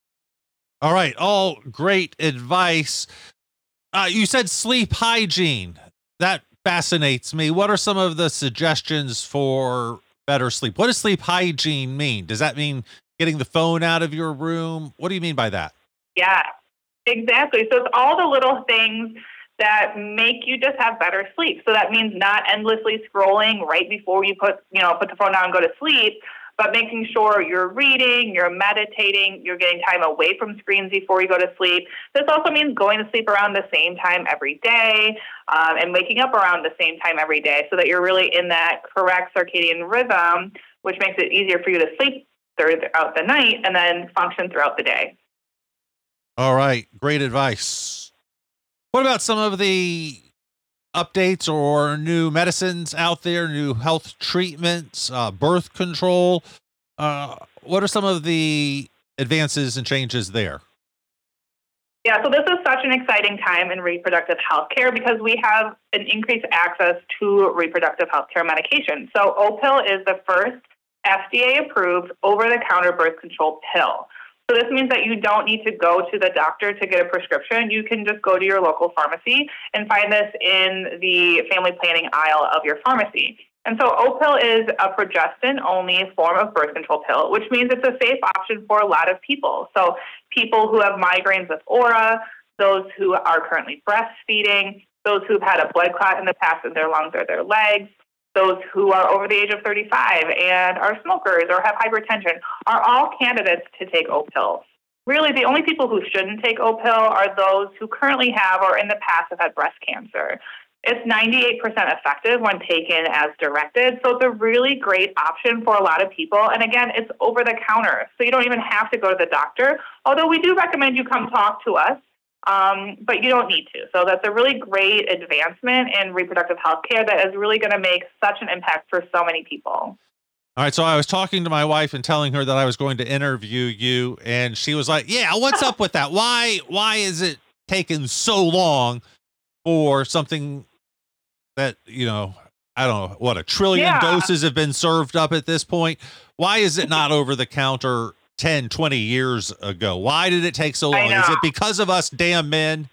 All right. All great advice. Uh, you said sleep hygiene. That fascinates me. What are some of the suggestions for better sleep? What does sleep hygiene mean? Does that mean getting the phone out of your room? What do you mean by that? Yeah, exactly. So it's all the little things that make you just have better sleep. So that means not endlessly scrolling right before you put, you know, put the phone down and go to sleep, but making sure you're reading, you're meditating, you're getting time away from screens before you go to sleep. This also means going to sleep around the same time every day um, and waking up around the same time every day so that you're really in that correct circadian rhythm, which makes it easier for you to sleep throughout the night and then function throughout the day. All right. Great advice. What about some of the updates or new medicines out there, new health treatments, uh, birth control? Uh, what are some of the advances and changes there? Yeah, so this is such an exciting time in reproductive health care because we have an increased access to reproductive health care medication. So Opill is the first F D A-approved over-the-counter birth control pill. So this means that you don't need to go to the doctor to get a prescription. You can just go to your local pharmacy and find this in the family planning aisle of your pharmacy. And so Opill is a progestin-only form of birth control pill, which means it's a safe option for a lot of people. So people who have migraines with aura, those who are currently breastfeeding, those who've had a blood clot in the past in their lungs or their legs, those who are over the age of thirty-five and are smokers or have hypertension are all candidates to take Opill. Really, the only people who shouldn't take Opill are those who currently have or in the past have had breast cancer. It's ninety-eight percent effective when taken as directed, so it's a really great option for a lot of people. And again, it's over the counter, so you don't even have to go to the doctor, although we do recommend you come talk to us. Um, but you don't need to. So that's a really great advancement in reproductive health care that is really going to make such an impact for so many people. All right. So I was talking to my wife and telling her that I was going to interview you, and she was like, yeah, what's up with that? Why, why is it taking so long for something that, you know, I don't know, what, a trillion yeah. doses have been served up at this point? Why is it not over the counter ten, twenty years ago? Why did it take so long? Is it because of us damn men?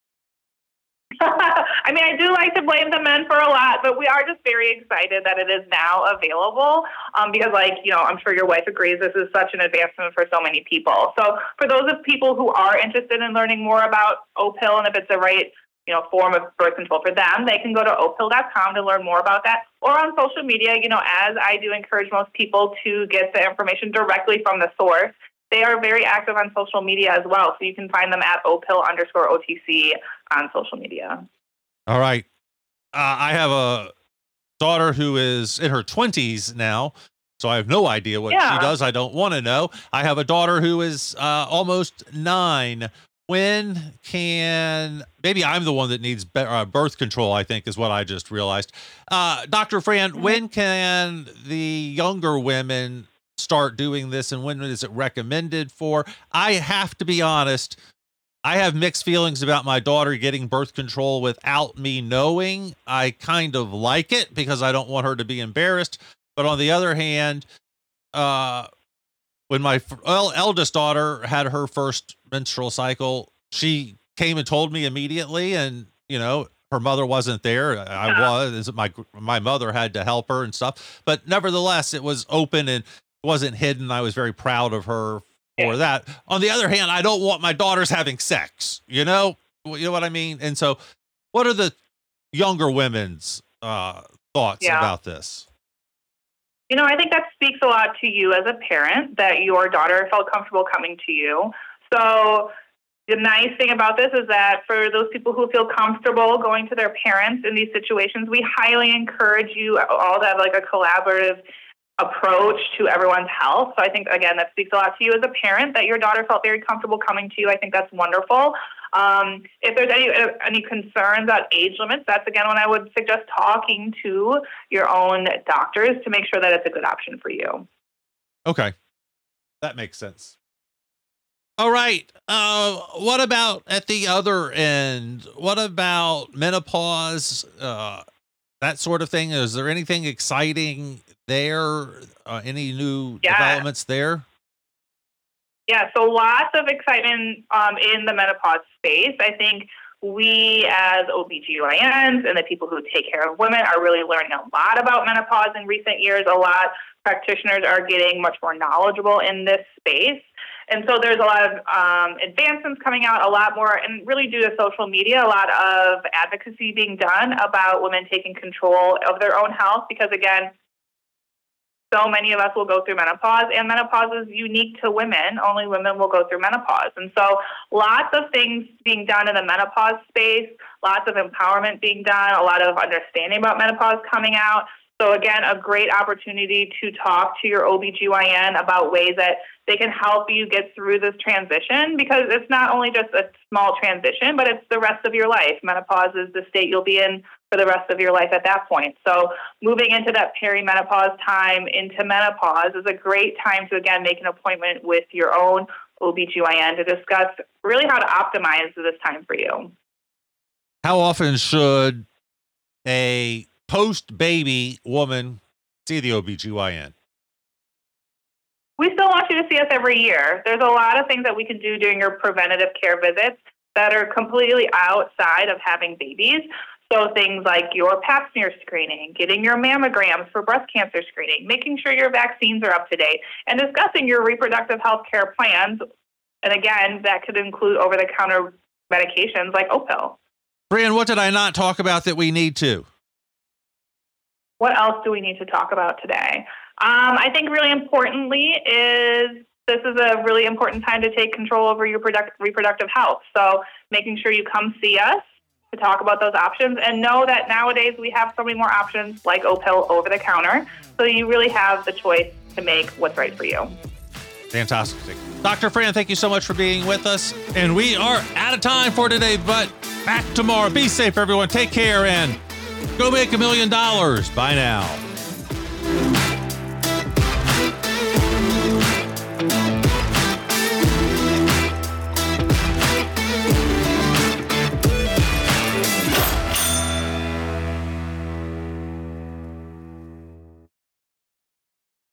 I mean, I do like to blame the men for a lot, but we are just very excited that it is now available um, because, like, you know, I'm sure your wife agrees this is such an advancement for so many people. So for those of people who are interested in learning more about Opill and if it's the right you know, form of birth control for them, they can go to o pill dot com to learn more about that. Or on social media, you know, as I do encourage most people to get the information directly from the source, they are very active on social media as well. So you can find them at opill underscore OTC on social media. All right. Uh, I have a daughter who is in her twenties now, so I have no idea what Yeah. she does. I don't want to know. I have a daughter who is uh, almost nine. When can, maybe I'm the one that needs be, uh, birth control, I think is what I just realized. Uh, Doctor Fran, Mm-hmm. when can the younger women start doing this, and when is it recommended for? I have to be honest, I have mixed feelings about my daughter getting birth control without me knowing. I kind of like it because I don't want her to be embarrassed. But on the other hand, uh, when my f- el- eldest daughter had her first menstrual cycle, she came and told me immediately, and you know, her mother wasn't there. I was, my my mother had to help her and stuff. But nevertheless, it was open and wasn't hidden. I was very proud of her for that. On the other hand, I don't want my daughters having sex. You know, you know what I mean. And so, what are the younger women's uh, thoughts Yeah. about this? You know, I think that speaks a lot to you as a parent that your daughter felt comfortable coming to you. So the nice thing about this is that for those people who feel comfortable going to their parents in these situations, we highly encourage you all to have like a collaborative approach to everyone's health. So I think, again, that speaks a lot to you as a parent that your daughter felt very comfortable coming to you. I think that's wonderful. Um, if there's any any concerns about age limits, that's, again, when I would suggest talking to your own doctors to make sure that it's a good option for you. Okay. That makes sense. All right. Uh, what about at the other end? What about menopause? Uh, that sort of thing? Is there anything exciting there? Uh, any new Yeah. developments there? Yeah, so lots of excitement um, in the menopause space. I think we as O B G Y Ns and the people who take care of women are really learning a lot about menopause in recent years. A lot of practitioners are getting much more knowledgeable in this space. And so there's a lot of um, advancements coming out, a lot more, and really due to social media, a lot of advocacy being done about women taking control of their own health because, again, so many of us will go through menopause, and menopause is unique to women. Only women will go through menopause. And so lots of things being done in the menopause space, lots of empowerment being done, a lot of understanding about menopause coming out. So again, a great opportunity to talk to your O B G Y N about ways that they can help you get through this transition, because it's not only just a small transition, but it's the rest of your life. Menopause is the state you'll be in for the rest of your life at that point. So moving into that perimenopause time into menopause is a great time to, again, make an appointment with your own O B G Y N to discuss really how to optimize this time for you. How often should a post-baby woman see the O B G Y N? We still want you to see us every year. There's a lot of things that we can do during your preventative care visits that are completely outside of having babies. So things like your pap smear screening, getting your mammograms for breast cancer screening, making sure your vaccines are up to date, and discussing your reproductive health care plans. And again, that could include over-the-counter medications like Opill. Fran, what did I not talk about that we need to? What else do we need to talk about today? Um, I think really importantly is this is a really important time to take control over your product, reproductive health. So making sure you come see us to talk about those options, and know that nowadays we have so many more options like Opill over the counter. So you really have the choice to make what's right for you. Fantastic. Doctor Fran, thank you so much for being with us. And we are out of time for today, but back tomorrow. Be safe, everyone. Take care and go make a million dollars. Bye now.